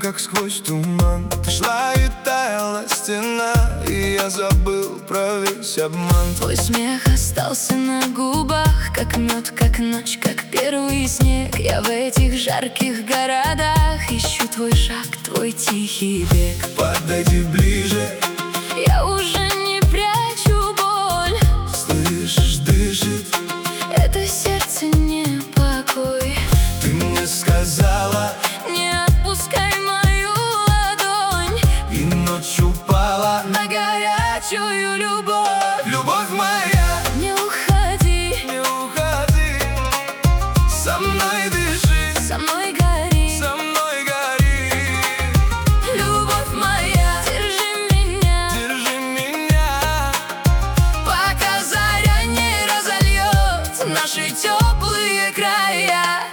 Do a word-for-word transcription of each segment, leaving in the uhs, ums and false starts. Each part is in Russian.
как сквозь туман. Ты шла и таяла стена, и я забыл про весь обман. Твой смех остался на губах, как мед, как ночь, как первый снег. Я в этих жарких городах ищу твой шаг, твой тихий бег. Подойди ближе, я уже не прячу боль. слышишь, дышит это сердце, не покой. Ты мне сказала: не отпускай мою ладонь, и ночь упала на горячую любовь. Любовь моя, Не уходи, не уходи, со мной дыши, со мной гори. со мной гори. Любовь моя, держи меня, Держи меня, пока заря не разольет наши теплые края.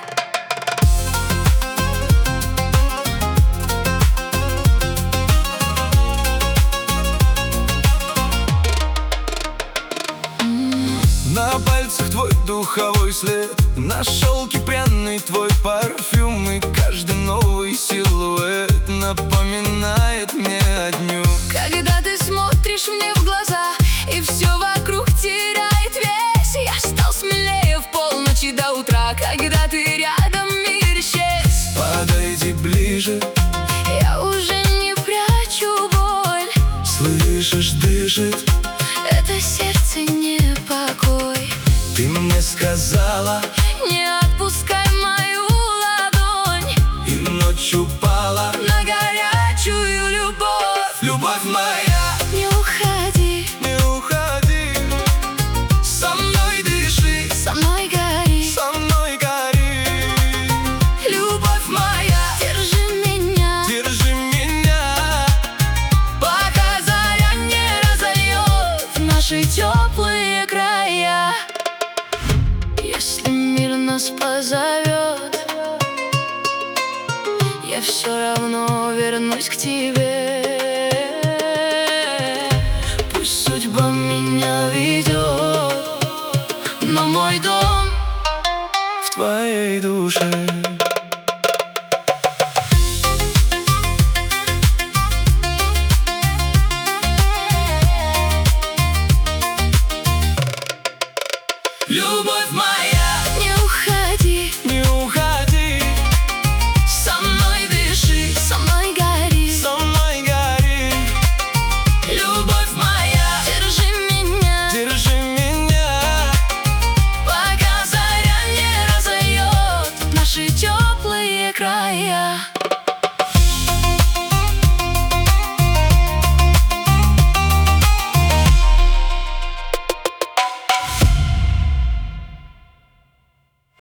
на пальцах твой духовой след, на шелке пряный твой парфюм, и каждый новый силуэт напоминает мне о дню. Когда ты смотришь мне в глаза, и все вокруг теряет вес, я стал смелее в полночи до утра. Когда ты рядом, мир исчез. Подойди ближе, Я уже не прячу боль. слышишь, дышит Это сердце, не покой. Ты мне сказала: Не отпускай мою ладонь, и ночь упала на горячую любовь. Любовь моя, Не уходи, не уходи, со мной дыши, со мной гори. со мной гори. Любовь моя, держи меня, Держи меня, пока заря не разольет наши теплые края. Если мир нас позовет, я все равно вернусь к тебе.